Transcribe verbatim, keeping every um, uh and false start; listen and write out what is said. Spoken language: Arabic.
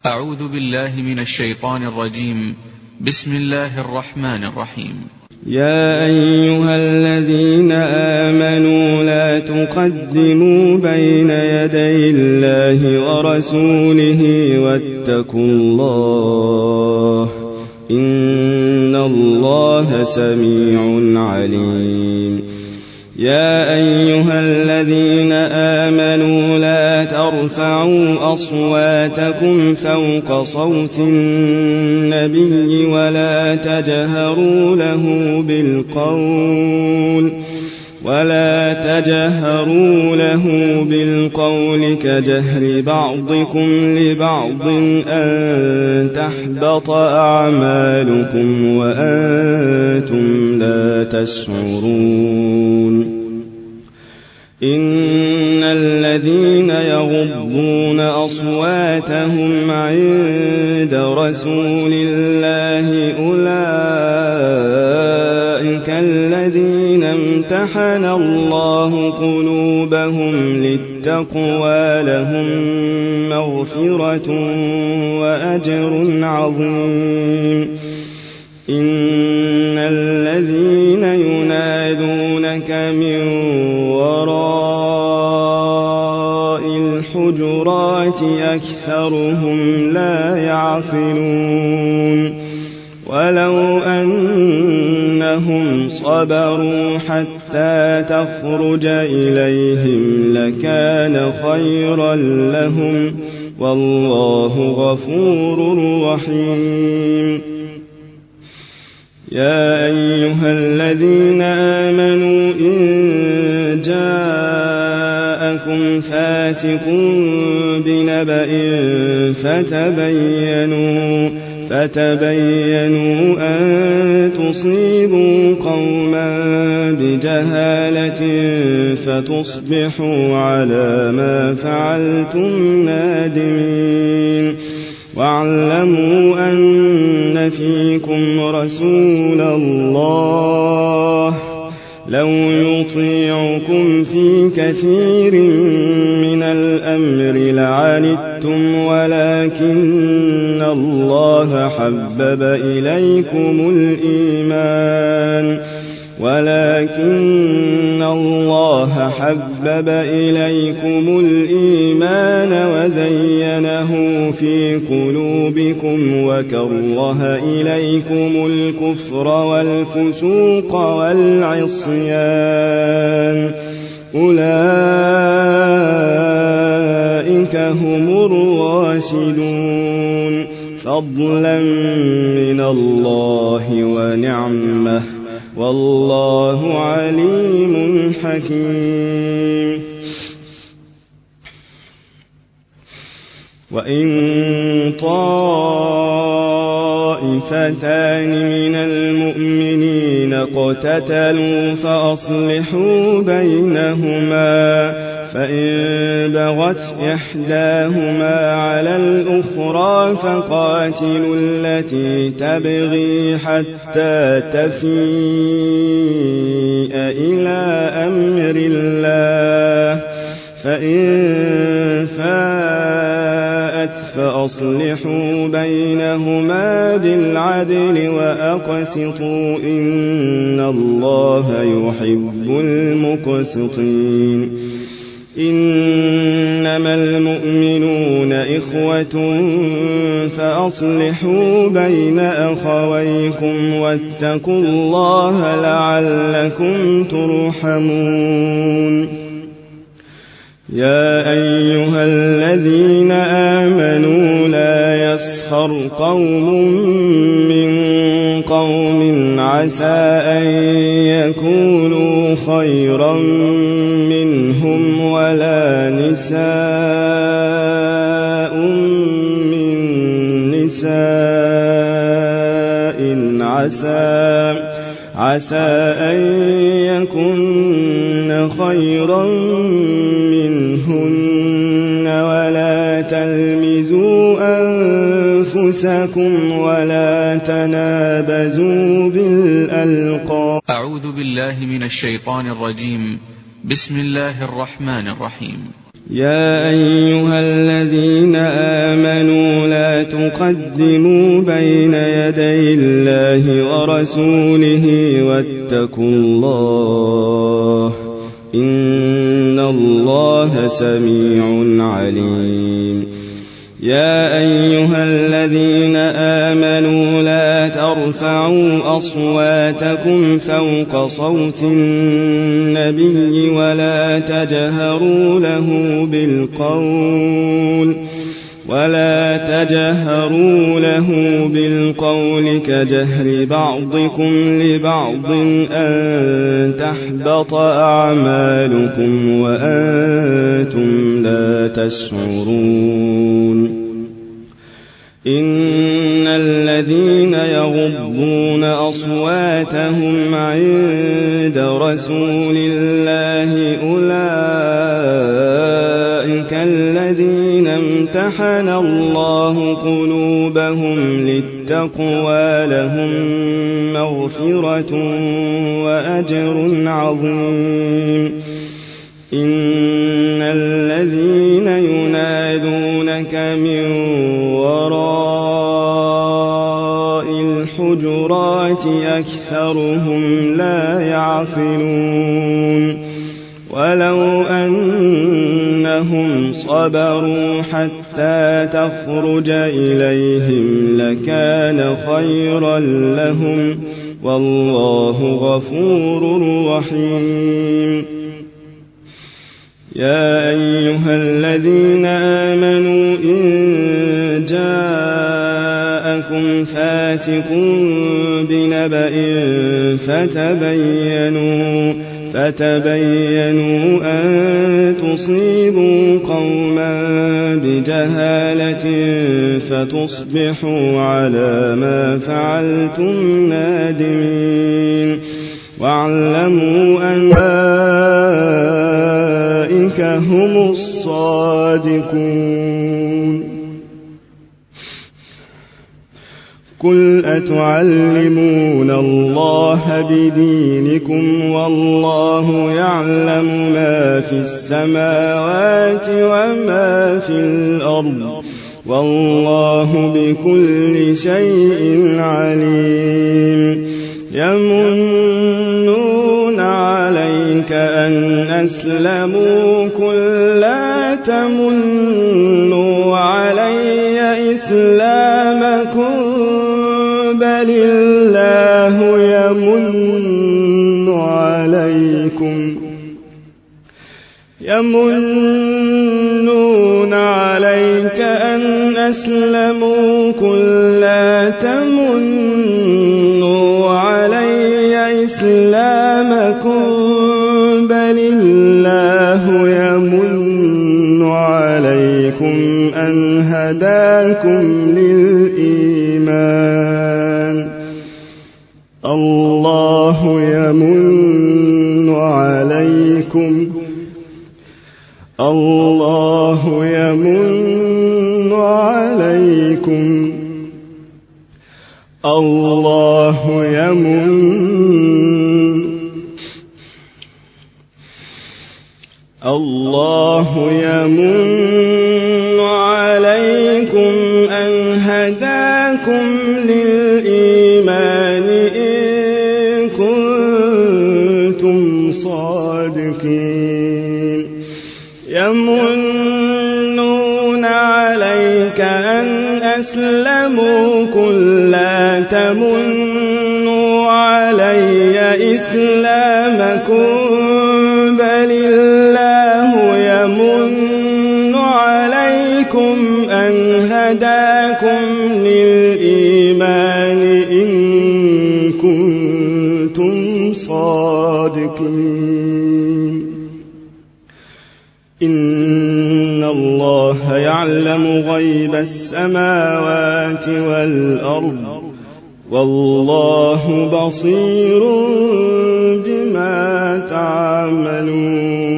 أعوذ بالله من الشيطان الرجيم. بسم الله الرحمن الرحيم. يا أيها الذين آمنوا لا تقدموا بين يدي الله ورسوله واتقوا الله إن الله سميع عليم. يا أيها الذين آمنوا لا ترفعوا أصواتكم فوق صوت النبي ولا تجهروا له بالقول ولا تجهروا له بالقول كجهر بعضكم لبعض أن تحبط أعمالكم وأنتم لا تشعرون. إن الذين يغضون أصواتهم عند رسول الله أولئك الذين امتحن الله قلوبهم للتقوى لهم مغفرة وأجر عظيم. إن الذين ينادونك من وراء الحجرات أكثرهم لا يعقلون. ولو أنهم صبروا حتى تخرج إليهم لكان خيرا لهم والله غفور رحيم. يا أيها الذين آمنوا إن جاءكم فاسق بنبأ فتبينوا فتبينوا أن تصيبوا قوما بجهالة فتصبحوا على ما فعلتم نادمين. واعلموا أن فيكم رسول الله لو يطيعكم في كثير من الأمر لعنتم ولكن الله حبب إليكم الإيمان ولكن الله حبب إليكم الإيمان وزينه في قلوبكم وكره إليكم الكفر والفسوق والعصيان أولئك هم الراشدون فضلا من الله ونعمه والله عليم حكيم. وإن طائفتان من المؤمنين اقتتلوا فأصلحوا بينهما فإن بغت إحداهما على الأخرى فقاتلوا التي تبغي حتى تفيء إلى أمر الله فإن فاءت فأصلحوا بينهما بالعدل وأقسطوا إن الله يحب المقسطين. إنما المؤمنون إخوة فأصلحوا بين أخويكم واتقوا الله لعلكم ترحمون. يا أيها الذين آمنوا لا يسخر قوم من قوم عسى أن يكونوا خيرا منهم ولا نساء من نساء عسى عسى أن يكن خيرا منهن ولا تلمزوا أنفسكم ولا تنابزوا بالألقاب. أعوذ بالله من الشيطان الرجيم. بسم الله الرحمن الرحيم. يا أيها الذين آمنوا لا تقدموا بين يدي الله ورسوله واتقوا الله إن الله سميع عليم. يا أيها الذين آمنوا لا ترفعوا أصواتكم فوق صوت النبي ولا تجهروا له بالقول ولا تجهروا له بالقول كجهر بعضكم لبعض أن تحبط أعمالكم وأنتم لا تشعرون. إن الذين يغضون أصواتهم عند رسول الله أولئك الذين امتحن الله قلوبهم للتقوى لهم مغفرة وأجر عظيم. إن الذين ينادونك من وراء الحجرات أكثرهم لا يعقلون. ولو أنهم صبروا حتى تخرج إليهم لكان خيرا لهم والله غفور رحيم. يا أيها الذين آمنوا إن جاءكم فاسق بنبأ فتبينوا فتبينوا أن تصيبوا قوما بجهالة فتصبحوا على ما فعلتم نادمين. واعلموا أن أولئك هم الصادقون. قل أتعلمون الله بدينكم والله يعلم ما في السماوات وما في الأرض والله بكل شيء عليم. يمنون عليك أن أسلموا قل لا تمنوا علي إسلامكم بل الله يمن عليكم يمنون عليك أن أسلموا قل لا تمنوا علي إسلامكم بل الله يمن عليكم أن هداكم للإيمان. الله يمن عليكم الله يمن عليكم الله يمن الله يمن عليكم أن هداكم للإيمان إن كنتم صادقين. يمنون عليك أن أسلموا قل لا تمنوا علي إسلامكم بل الله يمن عليكم أن هداكم للإيمان إن كنتم صادقين. إن الله يعلم غيب السماوات والأرض والله بصير بما تعملون.